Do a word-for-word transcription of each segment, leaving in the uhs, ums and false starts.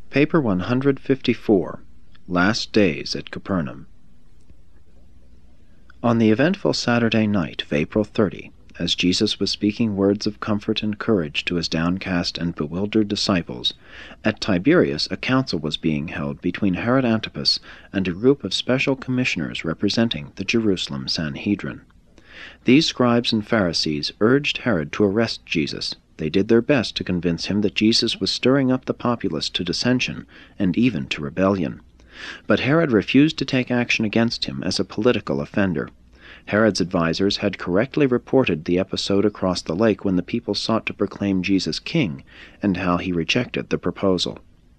Paper one hundred fifty-four, Last Days at Capernaum. On the eventful Saturday night of April thirtieth, as Jesus was speaking words of comfort and courage to his downcast and bewildered disciples, at Tiberias a council was being held between Herod Antipas and a group of special commissioners representing the Jerusalem Sanhedrin. These scribes and Pharisees urged Herod to arrest Jesus. They did their best to convince him that Jesus was stirring up the populace to dissension and even to rebellion. But Herod refused to take action against him as a political offender. Herod's advisers had correctly reported the episode across the lake when the people sought to proclaim Jesus king, and how he rejected the proposal.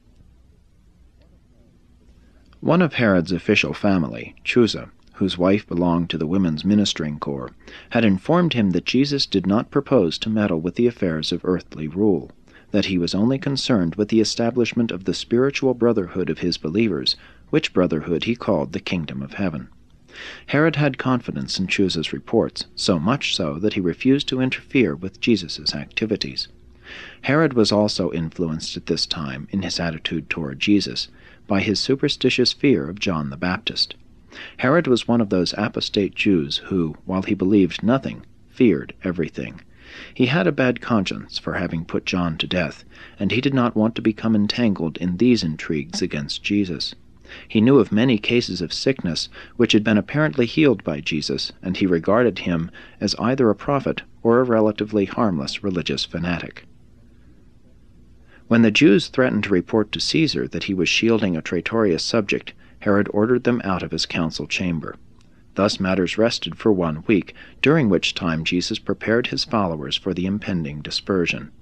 One of Herod's official family, Chuza, whose wife belonged to the women's ministering corps, had informed him that Jesus did not propose to meddle with the affairs of earthly rule, that he was only concerned with the establishment of the spiritual brotherhood of his believers, which brotherhood he called the kingdom of heaven. Herod had confidence in Chuza's reports, so much so that he refused to interfere with Jesus' activities. Herod was also influenced at this time in his attitude toward Jesus by his superstitious fear of John the Baptist. Herod was one of those apostate Jews who, while he believed nothing, feared everything. He had a bad conscience for having put John to death, and he did not want to become entangled in these intrigues against Jesus. He knew of many cases of sickness which had been apparently healed by Jesus, and he regarded him as either a prophet or a relatively harmless religious fanatic. When the Jews threatened to report to Caesar that he was shielding a traitorous subject, Herod ordered them out of his council chamber. Thus matters rested for one week, during which time Jesus prepared his followers for the impending dispersion.